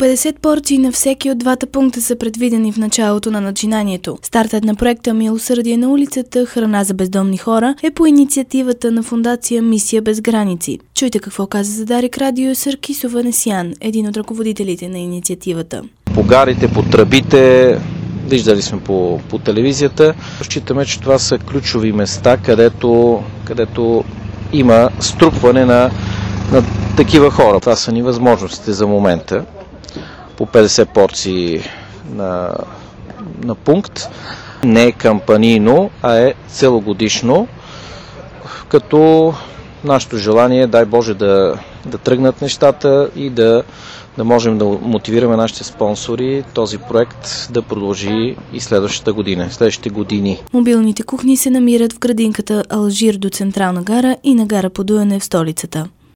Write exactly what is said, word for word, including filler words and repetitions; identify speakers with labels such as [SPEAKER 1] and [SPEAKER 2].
[SPEAKER 1] петдесет порции на всеки от двата пункта са предвидени в началото на начинанието. Стартът на проекта "Милосърдие на улицата. Храна за бездомни хора" е по инициативата на фондация "Мисия без граници". Чуйте какво каза за Дарик Радио Съркис Ованесян, един от ръководителите на инициативата.
[SPEAKER 2] По гарите, по тръбите, виждали сме по, по телевизията. Считаме, че това са ключови места, където, където има струпване на, на такива хора. Това са ни възможностите за момента. По петдесет порции на, на пункт. Не е кампанийно, а е целогодишно. Като нашето желание, дай Боже, да, да тръгнат нещата и да, да можем да мотивираме нашите спонсори този проект да продължи и следващата година, следващите години.
[SPEAKER 1] Мобилните кухни се намират в градинката Алжир до Централна гара и на гара Подуяне в столицата.